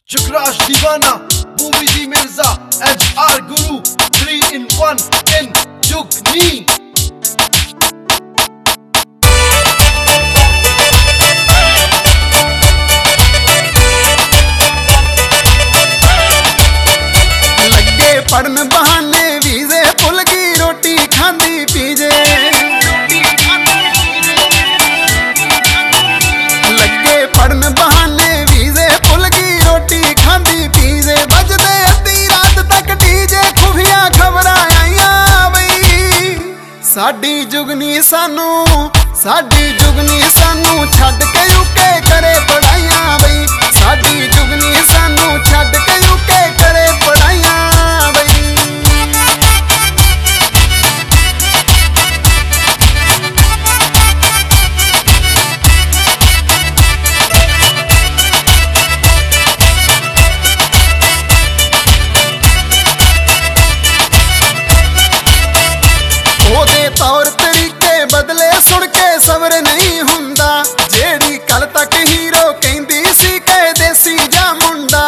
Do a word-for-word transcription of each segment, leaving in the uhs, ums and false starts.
Jugraj Divana, Bhumi Ji Mirza, H R Guru, three in one in Jugni. लगे पढ़न बहाने वीजे भुल गई रोटी खांदी पीजे लगे पढ़न बहाने वीजे भुल गई रोटी खांदी पीजे बजदे अद्धी रात तक डीजे खुफिया खबरां आईयां बई साडी जुगनी सानू साडी जुगनी सानू छड्ड के यूके करे पढ़ाइयां बई साडी जुगनी सानू छड्ड के यूके करे पढ़ाइयां तौर तरीके बदले सुन के सबर नहीं हुंदा जेड़ी कल तक हीरो कहंदी सी के देसी जा मुंडा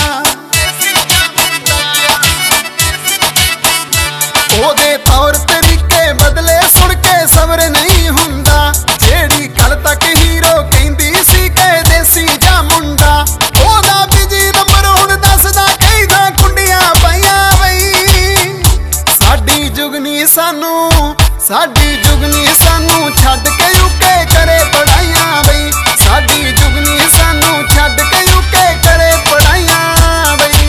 ओदे तौर तरीके बदले सुन के सबर नहीं हुंदा जेड़ी कल तक हीरो कहंदी सी के देसी जा मुंडा ओदा बिजी नंबर हुण दसदा कईदा कुंडियां पाईयां बई साडी जुगनी सानू साडी जुगनी सानू छड्ड के यूके करे पढ़ाइयां बई साडी जुगनी सानू छड्ड के यूके करे पढ़ाइयां बई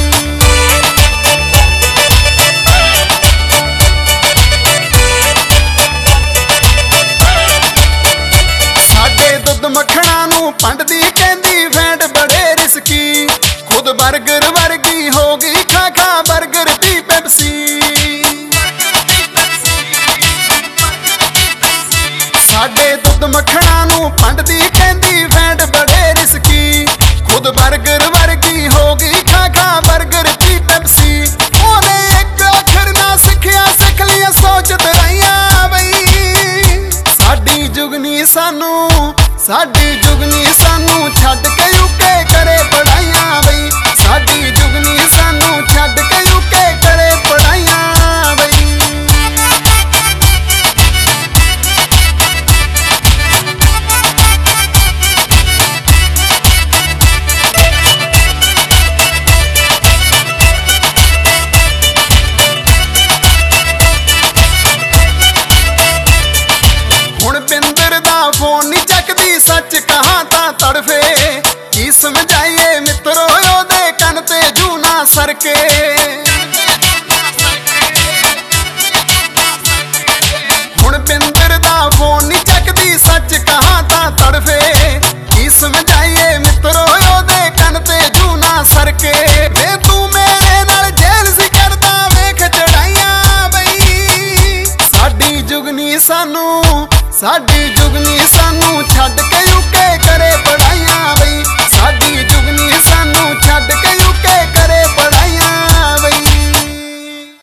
साडे दुध मखणा नू पंडदी कहंदी फैंट बड़े रिस्की खुद बर्गर वर्गी हो गई खा खा बर्गर दी पेप्सी साडे दुध मखणा नू पंडदी कहंदी फैंट बड़े रिस्की खुद बर्गर वर्गी हो गई खा खा बर्गर दी पेप्सी ओने एक अखर ना सिखिया सिख लिया सोचत रहियां बई साडी जुगनी सानू साडी जुगनी सानू छड्ड के यूके करे पढ़ाइयां बई साडी जुगनी सानू छड्ड के यूके करे पढ़ाइयां बई फोन नहीं चकदी सच कहां तां तड़फे की समझाइए मित्रो ओदे कन ते जू ना सरके